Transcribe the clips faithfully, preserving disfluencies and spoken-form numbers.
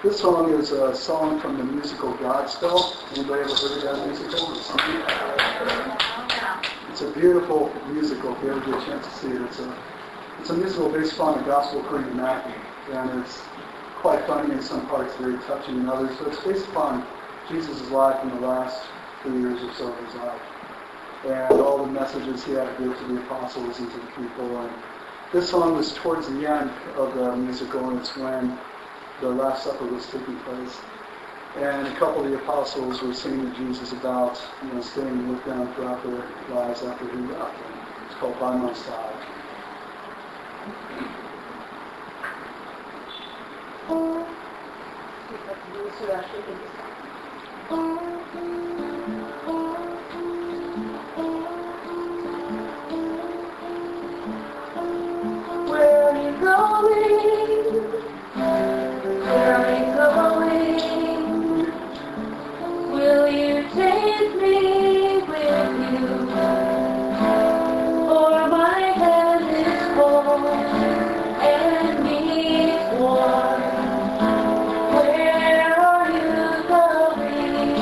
This song is a song from the musical Godspell. Anybody ever heard of that musical? It's a beautiful musical. If you ever get a chance to see it, it's a it's a musical based upon the Gospel according to Matthew, and it's quite funny in some parts, very touching in others. So it's based upon Jesus' life in the last three years or so of his life, and all the messages he had to give to the apostles and to the people. And this song was towards the end of the musical, and it's when the Last Supper was taking place. And a couple of the apostles were singing to Jesus about, you know, staying with them throughout their lives after he left. It's called By My Side. Where are you going? Where are you going? Will you take me with you? For my hand is cold and knees warm. Where are you going?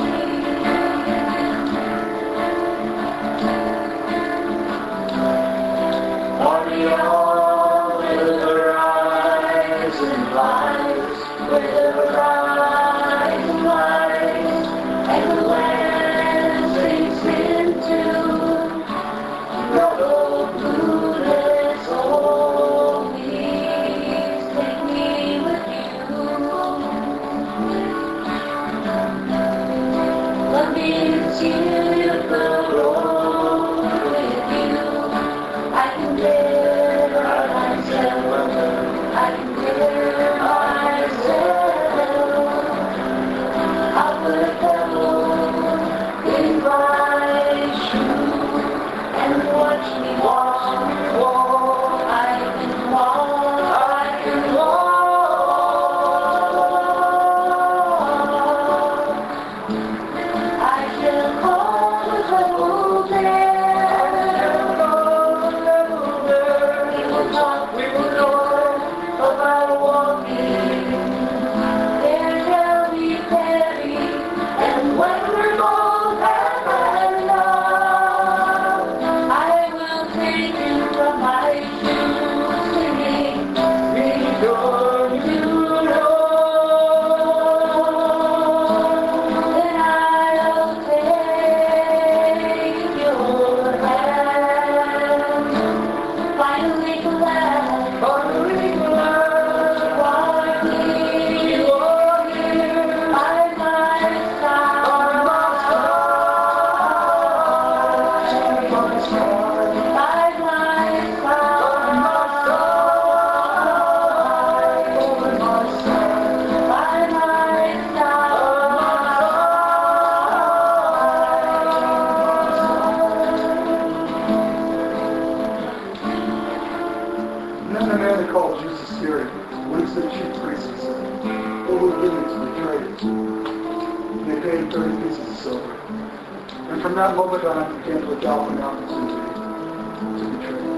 Are we all in the rising lights? Where the rising lights and the land sinks into yellow blueness. Oh, please take me with you. Let me continue the road with you. I can bear myself. I can bear myself. I'll put a pebble in my shoe and watch me walk, walk. I can walk, I can walk. I shall call the trouble there. We will talk, we will talk about walking. There shall be Perry, and when we're both at my love, I will take you from my shoes, singing, rejoice you know. Then I'll take your hand, finally glad, finally glad, finally you are here by my side, by my side, by my side, by my side, by my And then the man they called Judas Iscariot went to the chief priests and said, "What would give me to betray you?" And they paid him thirty pieces of silver. And from that moment on, he began to look out for an opportunity to betray him.